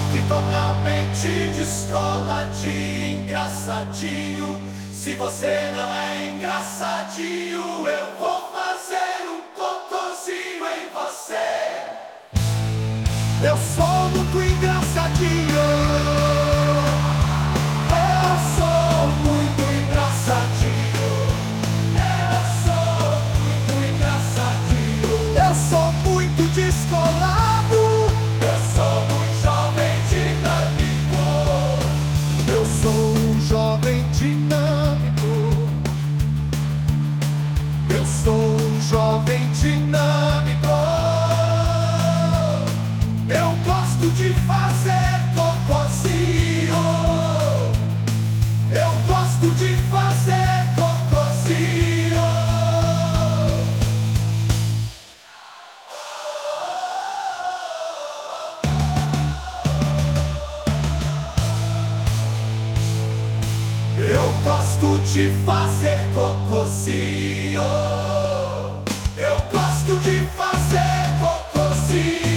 E totalmente descoladinho, engraçadinho. Se você não é engraçadinho, eu vou fazer um cocôzinho em você. Eu sou muito engraçadinho. Eu sou muito engraçadinho. Eu sou muito engraçadinho. Eu sou muito descolado. Eu sou um jovem dinâmico. Eu sou um jovem dinâmico. Eu sou um jovem dinâmico. Eu gosto de fazer cocôzinho. Eu gosto de fazer cocôzinho. Eu gosto de fazer cocôzinho. Eu gosto de fazer cocôzinho.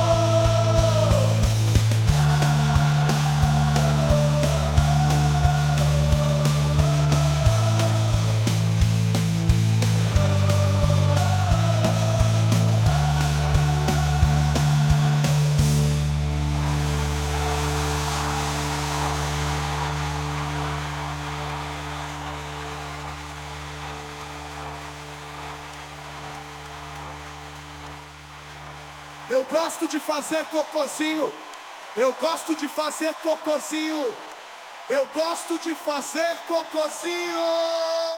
Eu gosto de fazer cocôzinho. Eu gosto de fazer cocôzinho. Eu gosto de fazer cocôzinho.